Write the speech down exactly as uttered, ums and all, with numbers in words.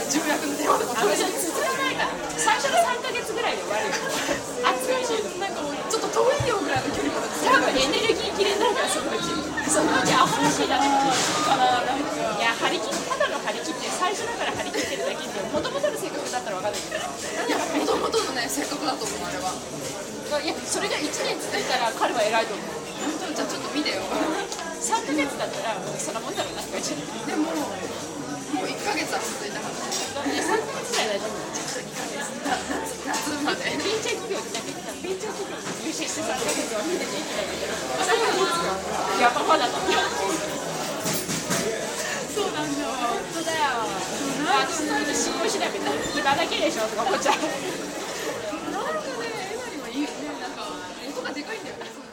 重役の電話でもあの人続かないから最初のさんかげつぐらいで終わるよ暑いしなんかもうちょっと遠いよぐらいの距離まで多分エネルギー切れになるからそのうちそのうちアホらしいだけからなんかいや張り切ただの張り切って最初だから張り切ってるだけでもともとの性格だったら分かんないけどいやもともとのね性格だと思うあれは。 いやそれがいちねん続いたら彼は偉いと思う本当じゃあちょっと見てよ。 さんかげつだったらそんなもんだろうなって感じででももういっかげつは続いたからね。 さんかげつぐらい大丈夫夏まで。 ベンチャー企業ってなんか言ってたベンチャー企業に入社してさんかげつは見てていけないんだけどさんかげついやパパだと思うそうなんだ。 本当だよあでもそういうの信用しないみたいな今だけでしょとか思っちゃうなんかねエマリはいいよねなんか音がでかいんだよね。